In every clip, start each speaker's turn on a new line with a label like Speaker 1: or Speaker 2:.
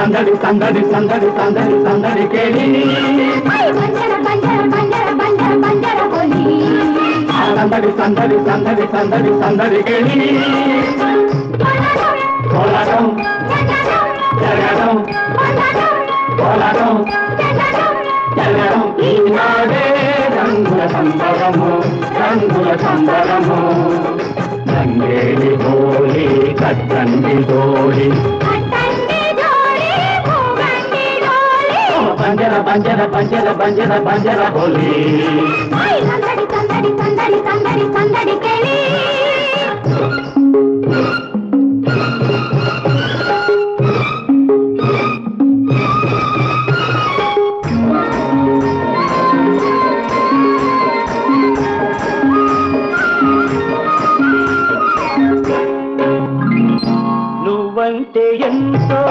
Speaker 1: సందడి సందడి సందడి సందడి సందడి కేళి
Speaker 2: బంజర బంజర బంజర బంజర బంజర హోలీ
Speaker 1: సందడి సందడి సందడి సందడి సందడి కేళి కోలాటం జరగడం కోలాటం జరగడం ఈనాడే రంగుల సంబరము రంగుల సంబరము రంగేలి హోలీ కట్టండి డోలి బంజర బంజర బంజర బంజర బంజర హోలీ
Speaker 2: సందడి సందడి సందడి సందడి సందడి కేళి
Speaker 1: నువ్వంటే ఎంతో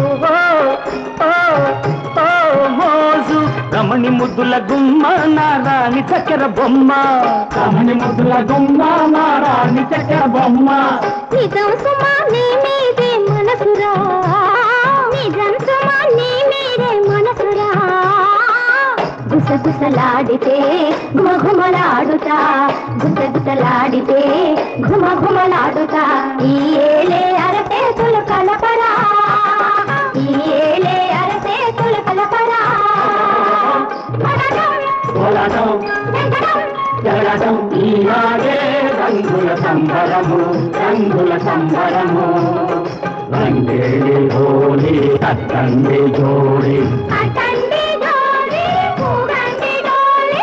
Speaker 1: మోజు రమణి ముద్దుల గుమ్మ నారాణి చక్కెర బొమ్మ రమణి ముద్దుల గుమ్మ నారాణి చక్కెర బొమ్మ
Speaker 2: నిజం సుమా నీ మీదే మనసురా నిజం సుమా నీ మీదే మనసురా గుసగుసలాడితే ఘుమఘుమలాడుతా గుసగుసలాడితే ఘుమఘుమలాడుతా ఈ ఏలే అరచేతులు కలపరా ఈ ఏలే అరచేతులు కలపరా
Speaker 1: కోలాటం జరగడం ఈనాడే రంగుల సంబరము రంగుల సంబరము రంగేలి హోలీ కట్టండి జోడి
Speaker 2: అటండి డోలి పూగండి డోలి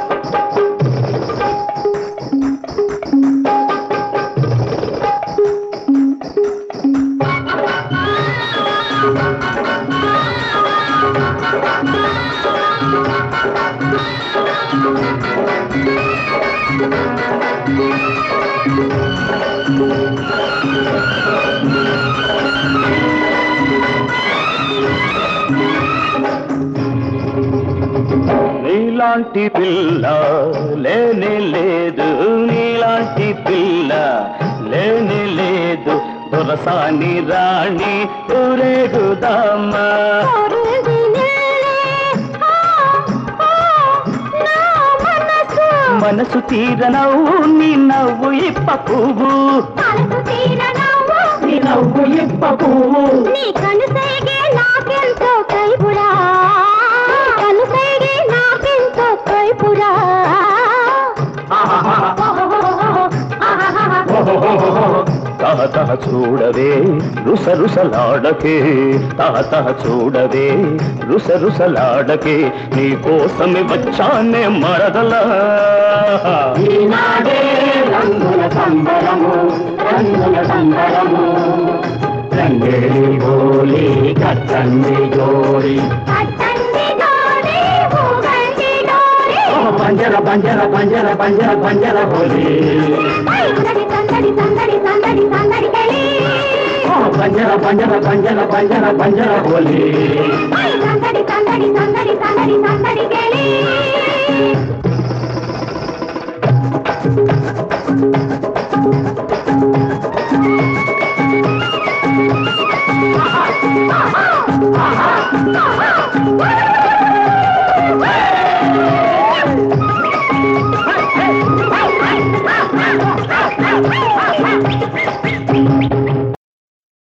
Speaker 1: నీలాంటి పిల్ల లేనే లేదు నీలాంటి పిల్ల లేనే లేదు దొరసాని రాణి ఊరేగుదామా మనసు తీర నవ్వు నీ నవ్వు ఇప్ప పువ్వు నీ నవ్వు ఇప్ప పువ్వు
Speaker 2: నీ కనుసైగే నాకెంతో కైపురా కనుసైగే నాకెంతో కైపురా
Speaker 1: తహ తహ చూడవే రుసరుసలాడకే తహ తహ చూడవే రుసరుసలాడకే నీ కోసమే వచ్చానే మరదలా ఈనాడే రంగుల సంబరము రంగుల సంబరము రంగేలి హోలీ కట్టండి జోడి
Speaker 2: అటండి డోలి పూగండి డోలి
Speaker 1: పంజర పంజర పంజర పంజర పంజర హోలీ
Speaker 2: సందడి సందడి సందడి సందడి సందడి కేళి
Speaker 1: పంజర పంజర పంజర పంజర పంజర హోలీ
Speaker 2: సందడి సందడి సందడి సందడి సందడి కేళి ఆహా